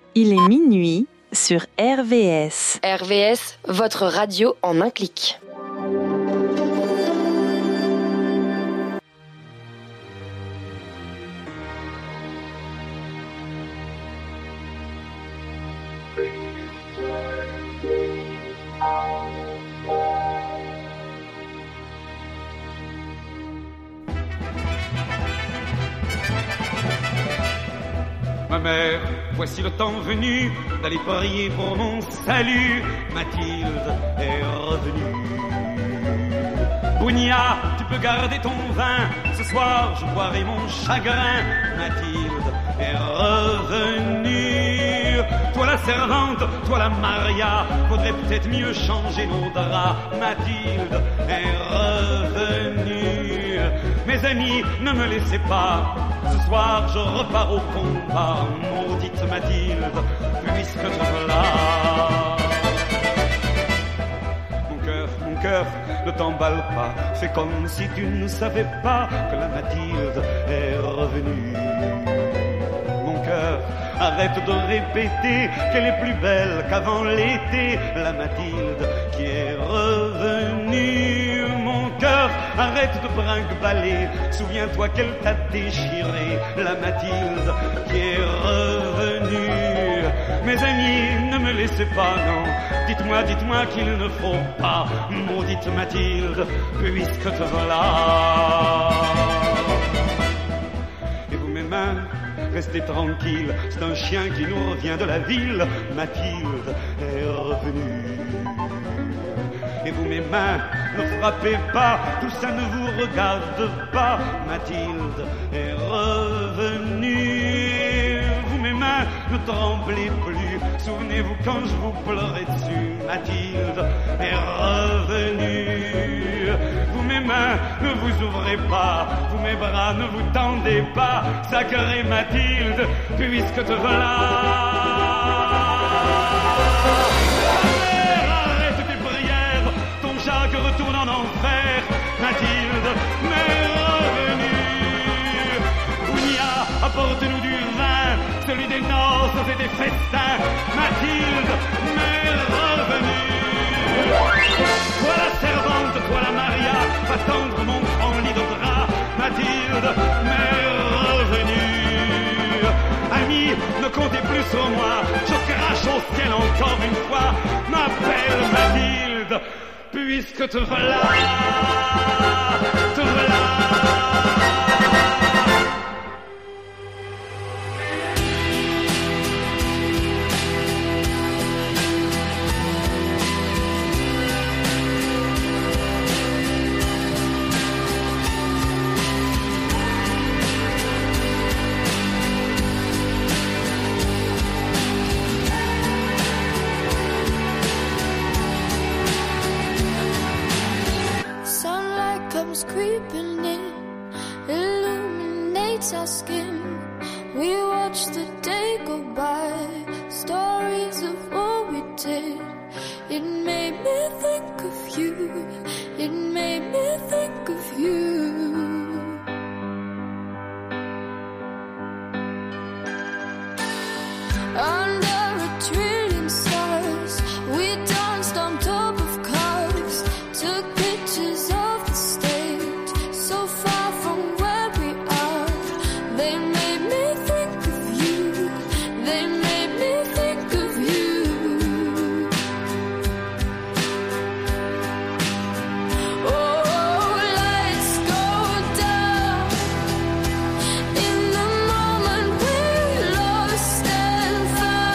Il est minuit sur RVS. RVS, votre radio en un clic. Ma mère, voici le temps venu d'aller prier pour mon salut. Mathilde est revenue. Bounia, tu peux garder ton vin. Ce soir, je boirai mon chagrin. Mathilde est revenue. Toi la servante, toi la Maria, faudrait peut-être mieux changer nos draps. Mathilde est revenue. Mes amis, ne me laissez pas. Ce soir, je repars au combat. Maudite Mathilde, puisque te voilà. Mon cœur, ne t'emballe pas. Fais comme si tu ne savais pas que la Mathilde est revenue. Mon cœur, arrête de répéter qu'elle est plus belle qu'avant l'été. La Mathilde qui est revenue. Mon cœur, arrête de brinque-baller. Souviens-toi qu'elle t'a déchiré. La Mathilde qui est revenue. Mes amis, ne me laissez pas, non. Dites-moi qu'il ne faut pas. Maudite Mathilde, puisque te voilà. Et vous, mes mains, restez tranquilles. C'est un chien qui nous revient de la ville. Mathilde est revenue. Et vous, mes mains, ne frappez pas, tout ça ne vous regarde pas. Mathilde est revenue. Vous, mes mains, ne tremblez plus. Souvenez-vous quand je vous pleurais dessus. Mathilde est revenue. Vous, mes mains, ne vous ouvrez pas. Vous, mes bras, ne vous tendez pas. Sacrée Mathilde, puisque te voilà. Que retourne en enfer, Mathilde m'est revenue. Ounia, apporte-nous du vin, celui des noces et des festins. Mathilde m'est revenue. Toi la servante, toi la Maria, va tendre mon grand lit de drap. Mathilde m'est revenue. Amis, ne comptez plus sur moi, je crache au ciel encore une fois. M'appelle Mathilde, puisque te voilà, te voilà. Creeping in, illuminates our skin. We watch the day go by, stories of what we did. It made me think of you, it made me think of you. Under a trillion stars, we danced on top of cars, took pictures of the stage, so far from where we are. They made me think of you, they made me think of you. Oh, lights go down in the moment we're lost and found.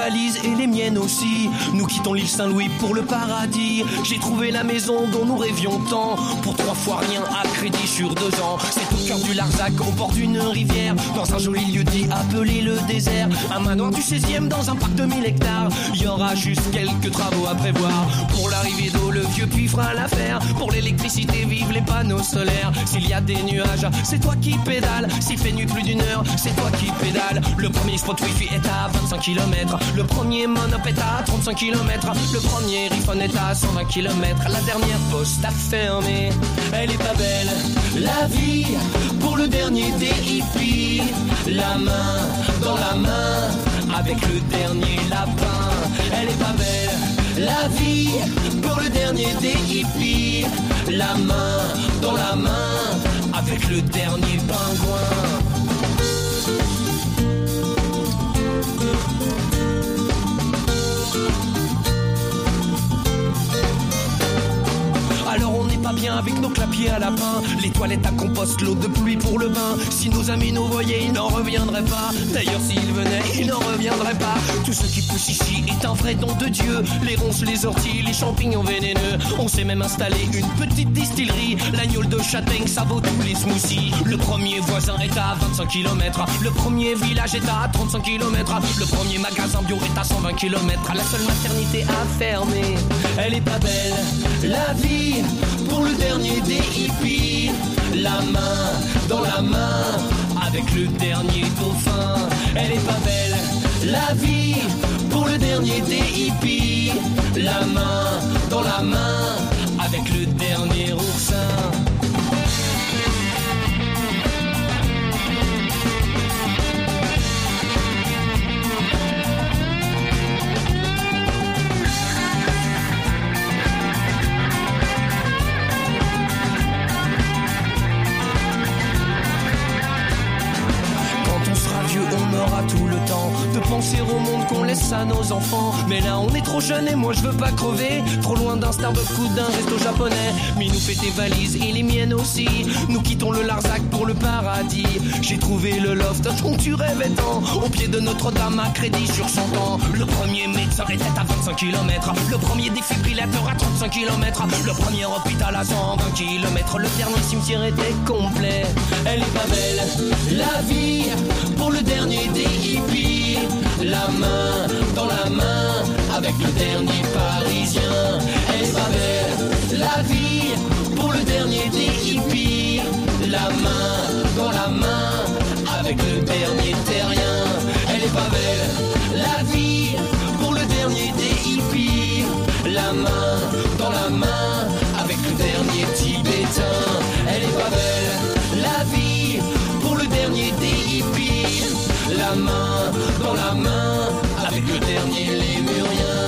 valises et les miennes aussi. Nous quittons l'île Saint-Louis pour le paradis. J'ai trouvé la maison dont nous rêvions tant. Pour 3 fois rien à crédit sur 2 ans. C'est au cœur du Larzac, au bord d'une rivière, dans un joli lieu dit appelé le désert. Un manoir du 16e dans un parc de 1000 hectares. Il y aura juste quelques travaux à prévoir. Pour l'arrivée d'eau, le vieux puits fera l'affaire. Pour l'électricité, vive les panneaux solaires. S'il y a des nuages, c'est toi qui pédales. S'il fait nuit plus d'une heure, c'est toi qui pédales. Le premier spot wifi est à 25 km. Le premier monop est à 35 km. Le premier iPhone est à 120 km. La dernière poste a fermé. Elle est pas belle, la vie, pour le dernier des hippies. La main dans la main, avec le dernier lapin. Elle est pas belle, la vie, pour le dernier des hippies. La main dans la main, avec le dernier pingouin. Alors on n'est pas bien avec nos clapiers à lapin, les toilettes à compost, l'eau de pluie pour le bain. Si nos amis nous voyaient, ils n'en reviendraient pas. D'ailleurs s'ils venaient, ils n'en reviendraient pas. Tout ce qui pousse ici est un vrai don de Dieu. Les ronces, les orties, les champignons vénéneux. On s'est même installé une petite distillerie. L'agneau de châtaigne, ça vaut tous les smoothies. Le premier voisin est à 25 km. Le premier village est à 35 km. Le premier magasin bio est à 120 km. La seule maternité a fermé. Elle est pas belle, la vie, pour le dernier des hippies. La main dans la main, avec le dernier dauphin. Elle est pas belle, la vie, pour le dernier des hippies. La main dans la main, avec le dernier oursin. On aura tout le temps de penser au monde qu'on laisse à nos enfants. Mais là on est trop jeune et moi je veux pas crever. Trop loin d'un Starbucks ou d'un resto japonais. Mais nous fait tes valises et les miennes aussi. Nous quittons le Larzac pour le paradis. J'ai trouvé le loft dont tu rêvais tant. Au pied de Notre-Dame à crédit sur 100 ans. Le premier médecin était à 25 km. Le premier défibrillateur à 35 km. Le premier hôpital à 120 km. Le dernier cimetière était complet. Elle est pas belle, la vie, pour le dernier des hippies. La main dans la main, avec le dernier parisien. Elle est pas belle, la vie, pour le dernier des hippies. La main dans la main, avec le dernier terrien. Elle est pas belle, la vie, pour le dernier des hippies. La main dans la main, avec le dernier tibétain. Elle est pas belle, la vie, pour le dernier des hippies. La main dans la main, avec le dernier lémurien.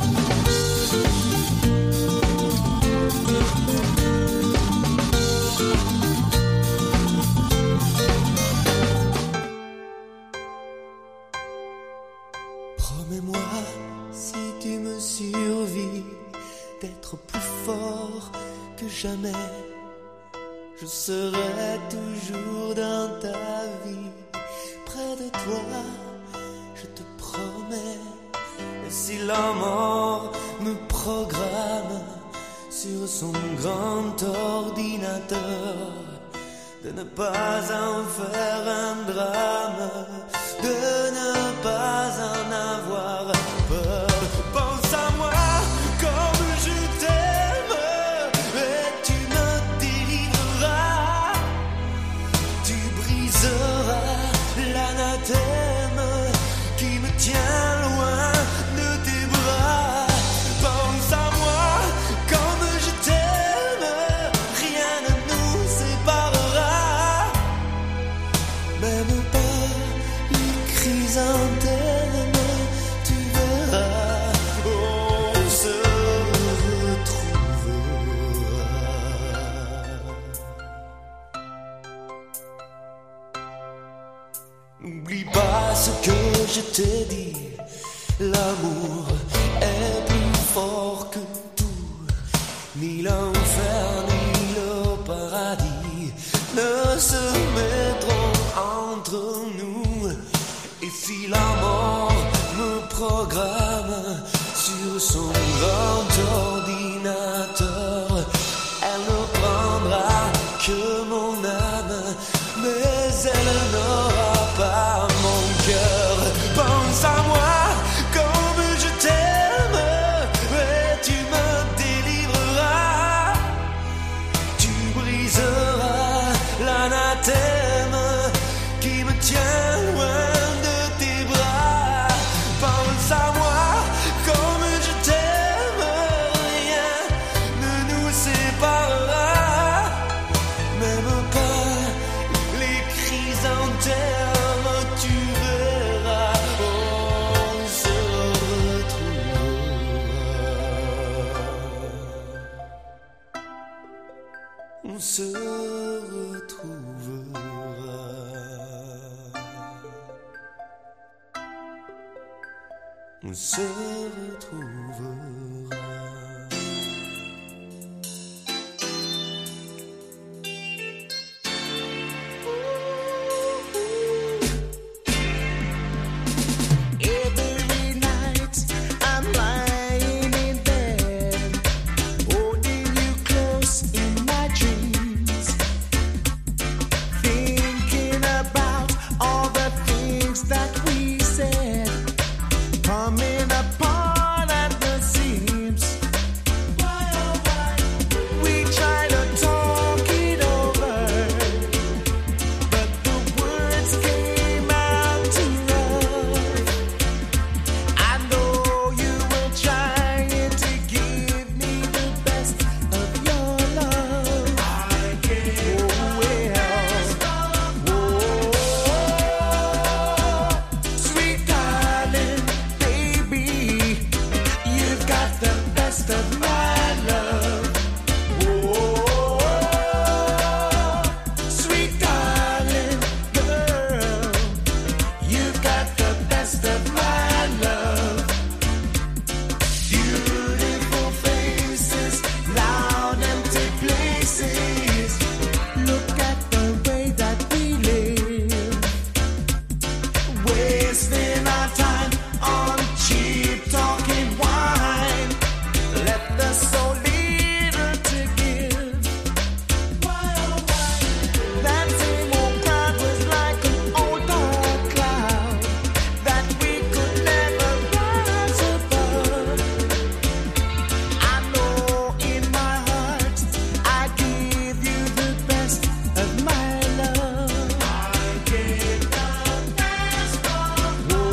Promets-moi, si tu me survis, d'être plus fort que jamais. Je serai toujours dans ta vie, près de toi, je te promets. Et si la mort me programme sur son grand ordinateur, de ne pas en faire un drame, de ne pas en avoir peur. Pense à moi comme je t'aime, et tu me délivreras. Tu briseras l'anathème qui me tient loin de tes bras. Pense à moi comme je t'aime, rien ne nous séparera. Même pas les chrysanthèmes, tu verras, on se retrouvera. N'oublie pas ce que je t'ai dit, l'amour est plus fort que tout, ni l'enfer ni le paradis ne se mettront entre nous. Et si la mort me prend programme sur son grand ordinateur. Elle ne prendra que mon âme, mais elle n'aura pas mon cœur. Pense à moi comme je t'aime, et tu me délivreras. Tu briseras l'anathème qui me tient loin de tes bras. Pense à moi comme je t'aime, rien ne nous séparera, même pas les chrysanthèmes. Tu verras, on se retrouvera. On se retrouvera. On se retrouvera. Every night I'm lying in bed, holding you close in my dreams, thinking about all the things that we said, coming apart at the seams. Why, oh why? We try to talk it over, but the words came out too rough. I know you were trying to give me the best of your love. I gave sweet darling, baby, you've got the best of my love. Sweet darling girl, you've got the best of my love. Beautiful faces, loud empty places. Look at the way that we live, wasting our time on cheap talking wine. Left us so little to give. Why, oh why? That same old crowd was like an old dark cloud that we could never rise above. I know in my heart I give you the best of my love. I give the best of my love.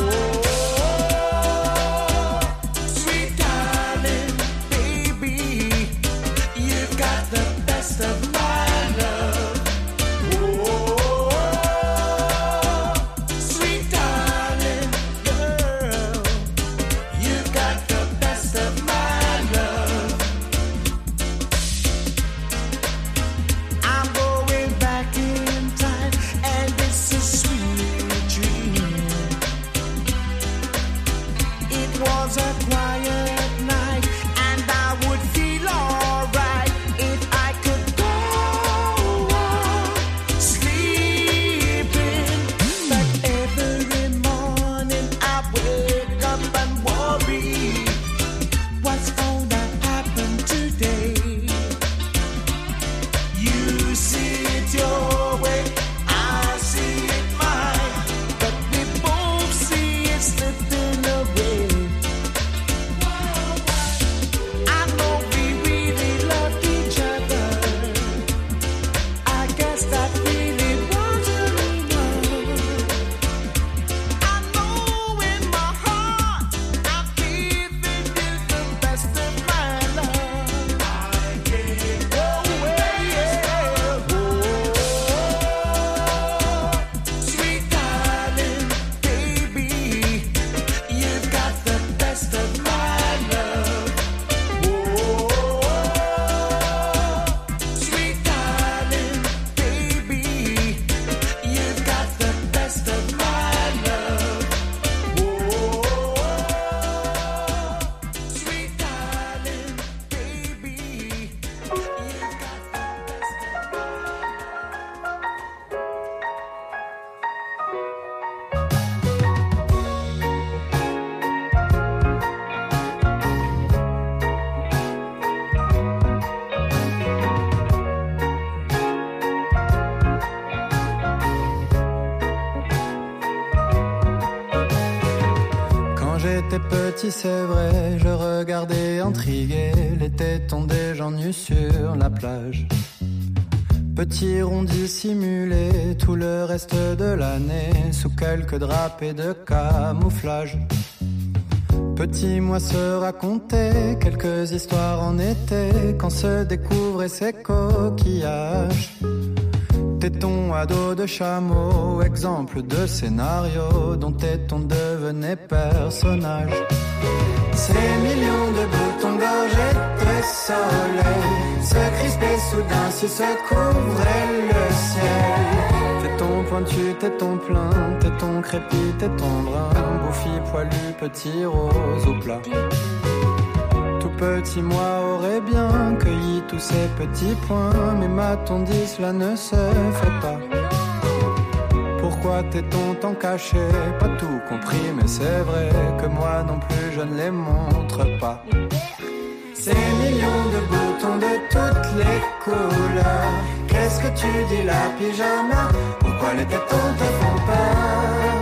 j'étais petit, c'est vrai, je regardais intrigué les tétons des gens nus sur la plage. Petit rond dissimulé tout le reste de l'année sous quelques drapés de camouflage. Petit moi se racontait quelques histoires en été quand se découvraient ces coquillages. Téton à dos de chameau, exemple de scénario dont téton devenait personnage. Ces millions de boutons gorgés de soleil se crispaient soudain si se couvrait le ciel. Téton pointu, téton plein, téton crépi, téton brun, bouffi, poilu, petit rose au plat. Tout petit moi aurait bien cueilli tous ces petits points, mais m'a-t-on dit cela ne se fait pas. Pourquoi téton tant caché? Pas tout compris, mais c'est vrai que moi non plus je ne les montre pas. Ces millions de boutons de toutes les couleurs, qu'est-ce que tu dis là, pyjama? Pourquoi les tétons te font peur?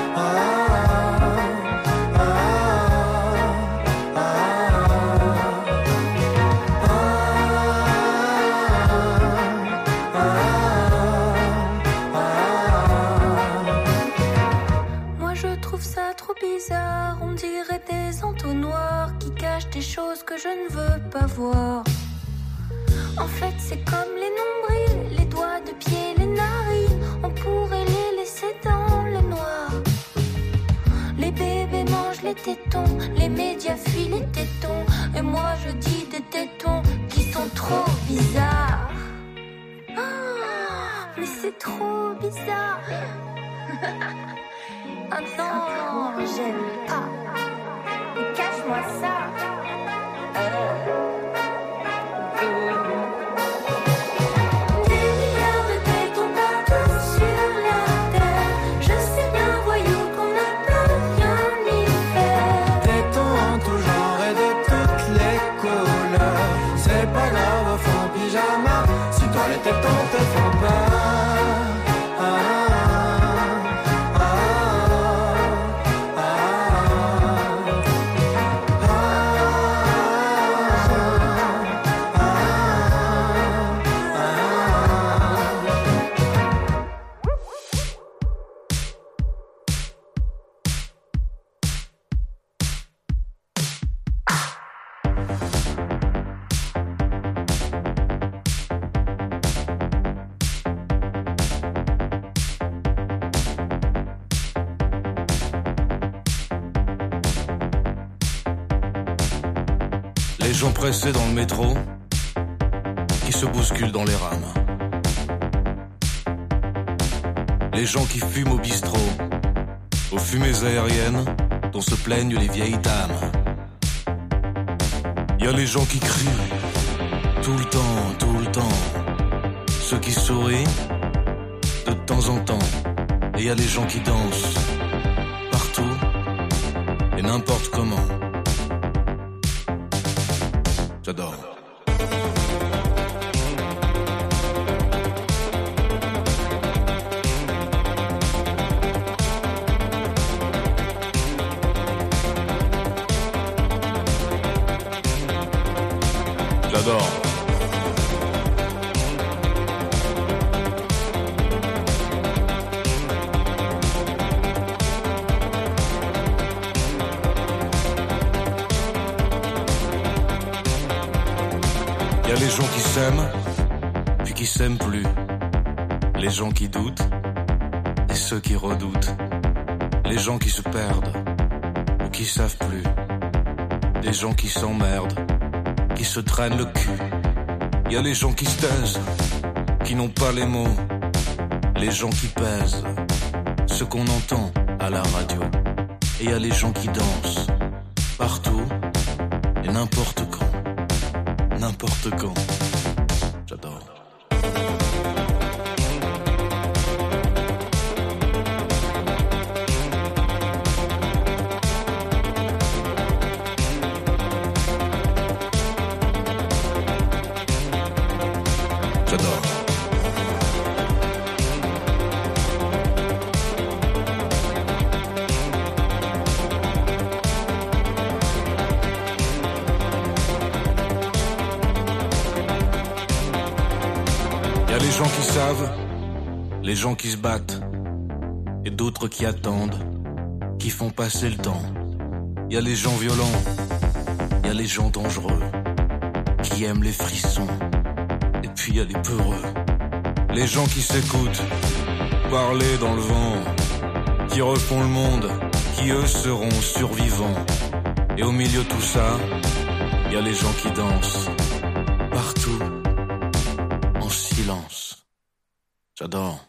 On dirait des entonnoirs qui cachent des choses que je ne veux pas voir. En fait, c'est comme les nombrils, les doigts de pied, les narines. On pourrait les laisser dans le noir. Les bébés mangent les tétons, les médias fuient les tétons. Et moi, je dis des tétons qui sont trop bizarres. Ah, mais c'est trop bizarre. Ah non, j'aime pas. Mais cache-moi ça. Des milliards de tétons partout sur la terre. Je sais bien, voyou, qu'on ne peut rien y faire. Tétons en tout genre et de toutes les couleurs. C'est pas grave au fond pyjama, si toi les tétons te font peur. Les gens pressés dans le métro, qui se bousculent dans les rames. Les gens qui fument au bistrot, aux fumées aériennes dont se plaignent les vieilles dames. Y a les gens qui crient, tout le temps. Ceux qui sourient, de temps en temps. Et y a les gens qui dansent, partout, et n'importe comment. J'adore. J'adore. Y a les gens qui s'aiment, puis qui s'aiment plus. Les gens qui doutent, et ceux qui redoutent. Les gens qui se perdent, ou qui savent plus. Des gens qui s'emmerdent, qui se traînent le cul. Y a les gens qui se taisent, qui n'ont pas les mots. Les gens qui pèsent, ce qu'on entend à la radio. Et y a les gens qui dansent, partout, et n'importe quand. N'importe quand. J'adore. J'adore. les gens qui savent, les gens qui se battent, et d'autres qui attendent, qui font passer le temps. Y a les gens violents, y a les gens dangereux, qui aiment les frissons, et puis y a les peureux. Les gens qui s'écoutent, parler dans le vent, qui refont le monde, qui eux seront survivants. Et au milieu de tout ça, y a les gens qui dansent, partout, en silence. J'adore.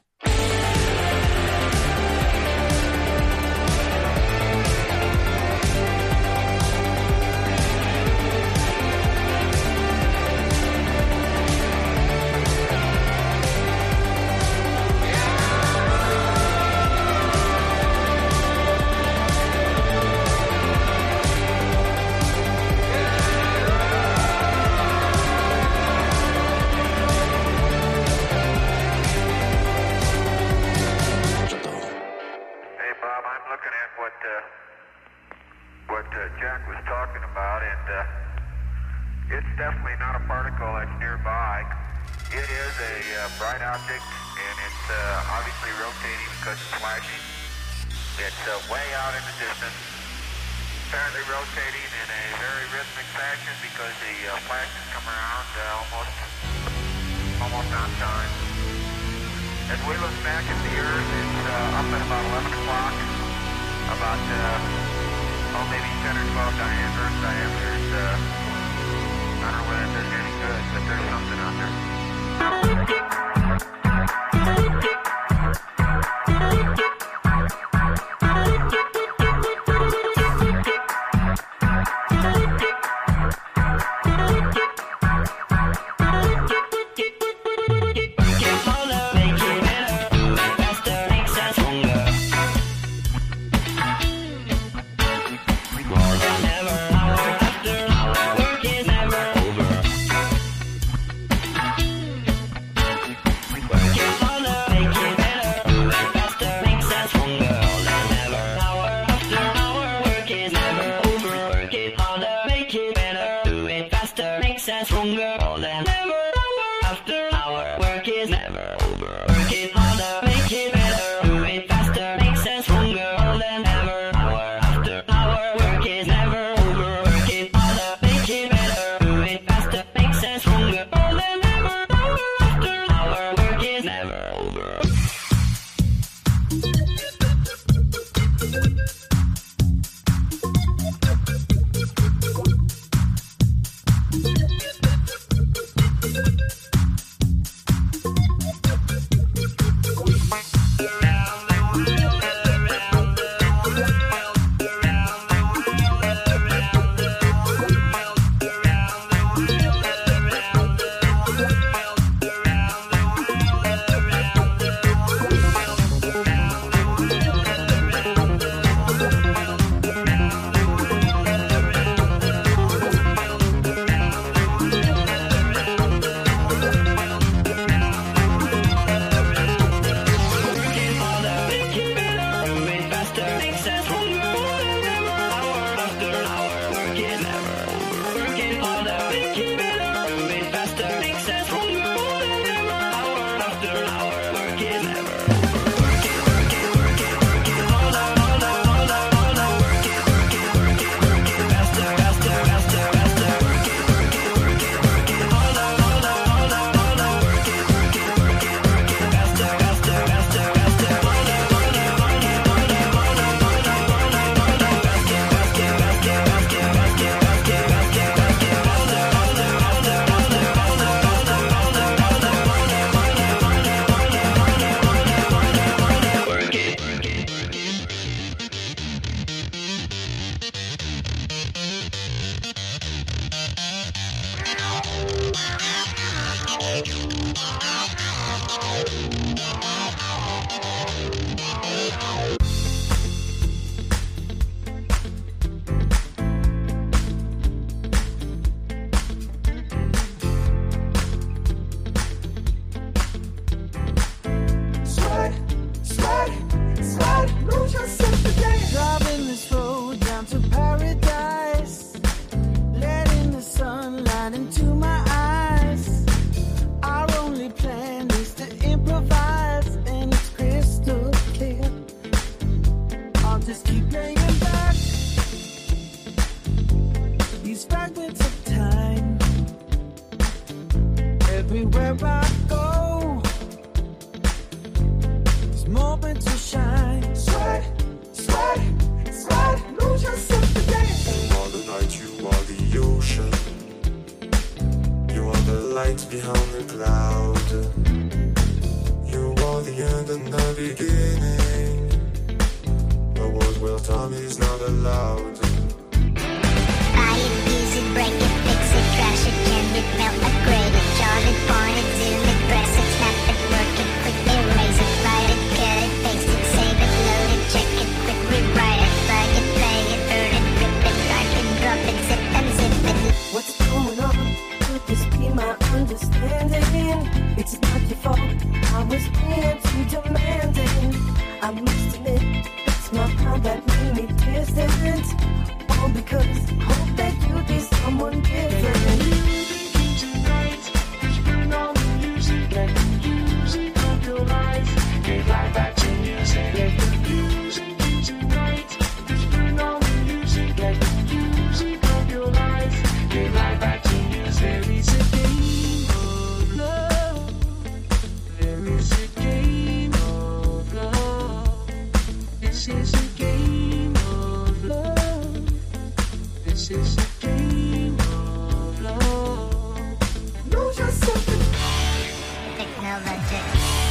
ocean. You are the light behind the cloud. You are the end and the beginning. A world where time is not allowed. Buy it, use it, break it, fix it, trash it, can it, melt, upgrade it, charge it, point it, zoom it, press it, snap it, work it, quick erase it, write it, cut it, paste it, save it, load it, check it, quick rewrite it, plug it, play it, burn it, rip it, drag it, drop it, zip and zip it. What's going on? Could this be my understanding? It's not your fault. I was being too demanding. I must admit, it's my pride that made me distant. All because hope that you'd be someone different. Tonight, just bring on the music. Let the music of your life. Give life back to music. Let the music tonight. Just bring on the music. Let the music of your life. Give life back to music. It's a game of love. There is a game of love. This is a game of love. This is a game of love. Lose yourself in Technologic.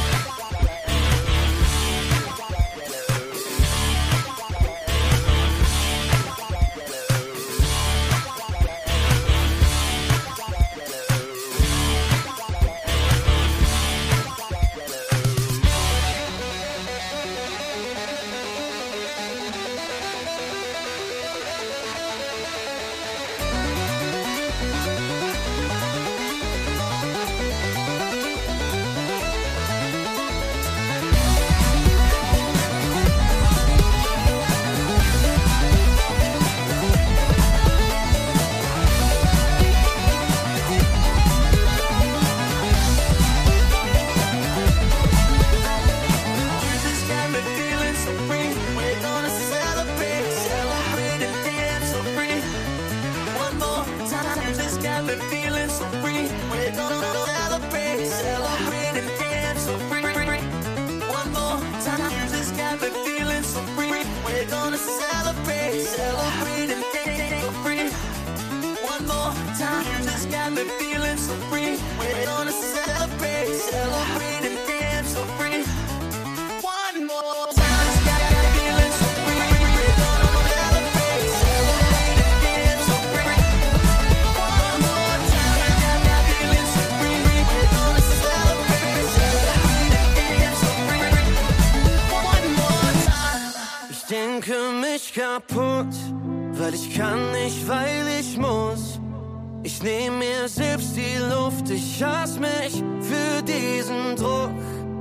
Kaputt, weil ich kann nicht, weil ich muss. Ich nehm mir selbst die Luft, ich hasse mich für diesen Druck.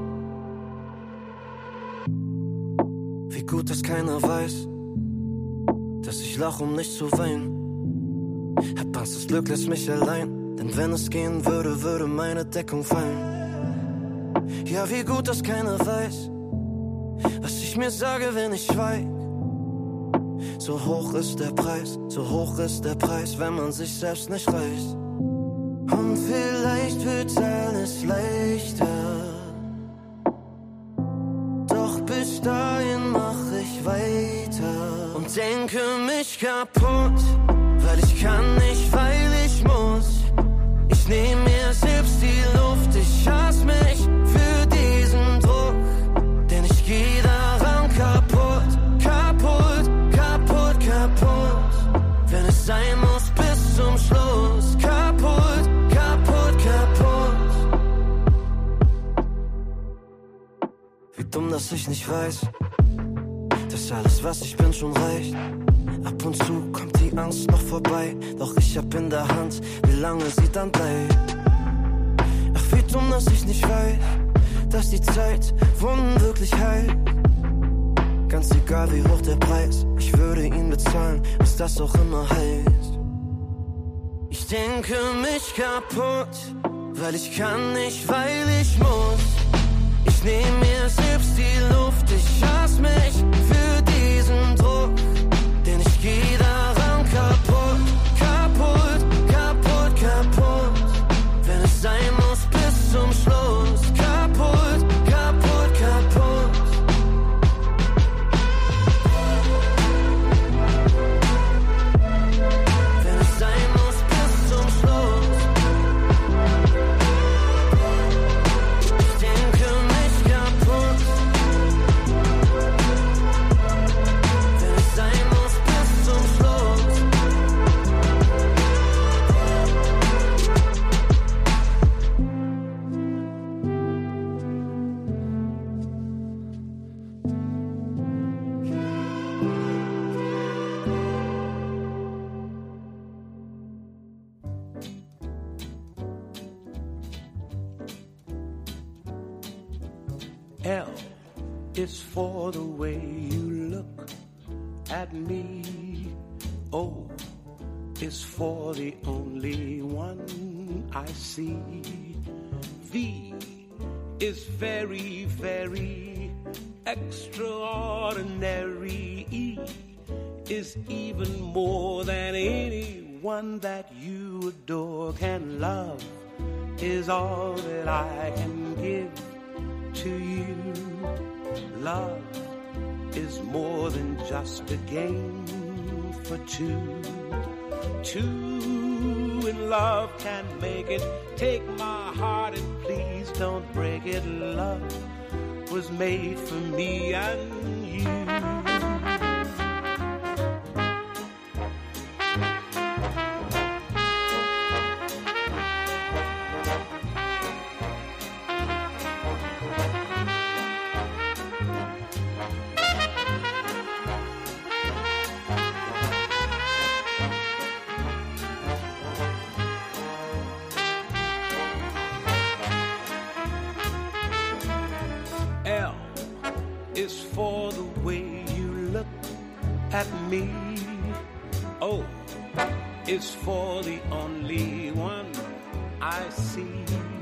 Wie gut, dass keiner weiß, dass ich lach, um nicht zu weinen. Hab Angst, das Glück lässt mich allein, denn wenn es gehen würde, würde meine Deckung fallen. Ja, wie gut, dass keiner weiß, was ich mir sage, wenn ich schweig. So hoch ist der Preis, so hoch ist der Preis, wenn man sich selbst nicht reißt. Und vielleicht wird's alles leichter, doch bis dahin mach ich weiter und denke mich kaputt, weil ich kann nicht, weil ich muss. Ich nehm mir selbst die Luft, ich hasse mich für diesen Druck, denn ich geh daran kaputt, kaputt, kaputt, kaputt, wenn es sein muss bis zum Schluss, kaputt, kaputt, kaputt. Wie dumm, dass ich nicht weiß, dass alles, was ich bin, schon reicht. Ab und zu kommt die Angst noch vorbei, doch ich hab in der Hand, wie lange sie dann bleibt. Ach, wie dumm, dass ich nicht weiß, dass die Zeit Wunden wirklich heilt. Ganz egal, wie hoch der Preis, ich würde ihn bezahlen, was das auch immer heißt. Ich denke mich kaputt, weil ich kann nicht, weil ich muss. Ich nehm mir selbst die Luft, ich hasse mich für diesen Druck, denn ich geh daran kaputt, kaputt, kaputt, kaputt, wenn es sein muss bis zum Schluss, kaputt, kaputt, kaputt. Wenn es sein muss bis is for the way you look at me. O is for the only one I see. V is very, very extraordinary. E is even more than anyone that you adore can love. Is all that I can give to you. Love is more than just a game for two. Two in love can make it. Take my heart and please don't break it. Love was made for me and you. For the way you look at me. O is for the only one I see.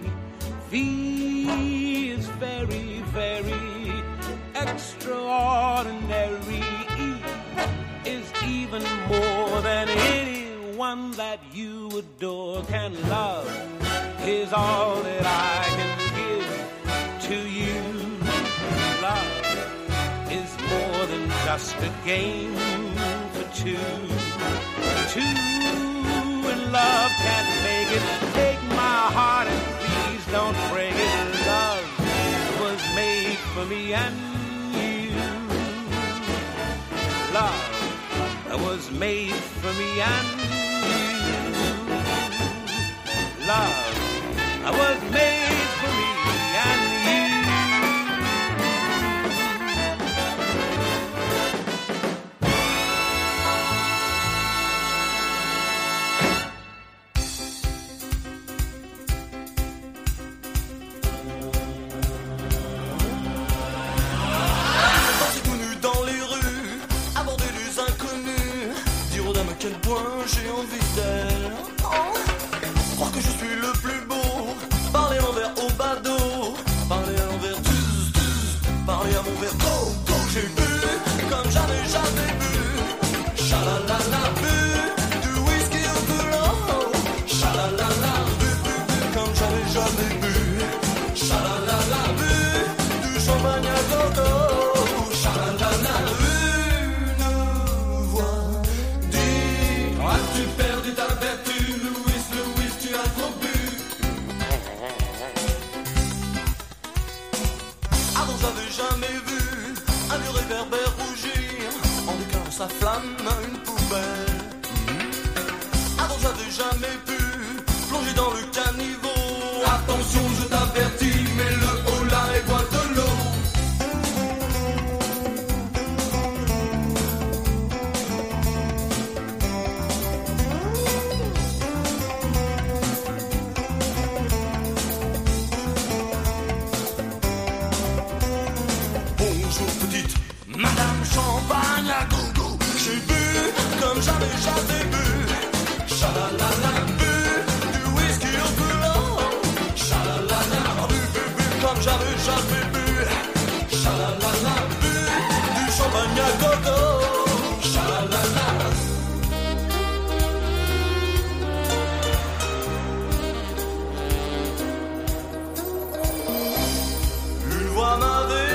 V is very, very extraordinary. E is even more than anyone that you adore can love. Is all that I can give to you. Love is more than just a game for two. Two in love can make it. Take my heart and please don't break it. Love was made for me and you. Love was made for me and you. Love was made for me and you. Quel point j'ai envie d'elle. Croire que je suis le plus beau. Parler l'envers au badaud. Parler à l'envers parler à mon verre. Go, go, j'ai bu comme jamais bu. Chalalala, bu du whisky au blanc. Chalalala, bu comme jamais bu. Chalalala, bu du champagne à coco. Chalalala, as-tu perdu ta vertu, Louis, tu as trop bu. Avant j'avais jamais vu un vieux réverbère rougir en déclarant sa flamme à une poubelle. Avant j'avais jamais pu plonger dans le caniveau. Attention, je t'avertis, mets le haut là et bois de l'eau. Madame Champagne à gogo, j'ai bu comme jamais bu. Chalalala, bu du whisky au blanc. Chalalala, bu comme jamais bu. Chalalala, bu du champagne à gogo. Chalalala. Une voix m'avait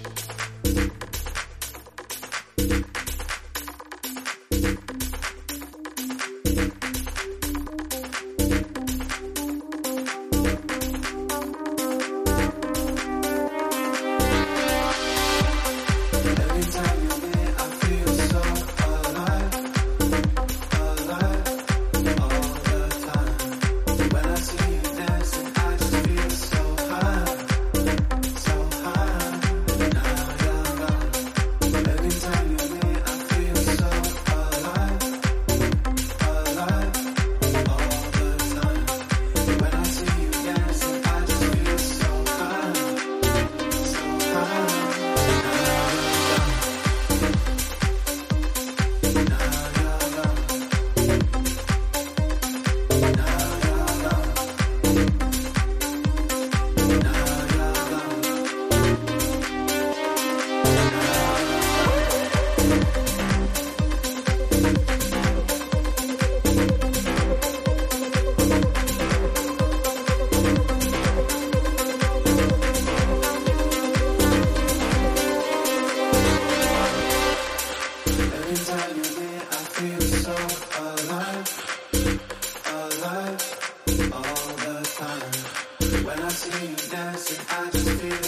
When I see you dancing, I just feel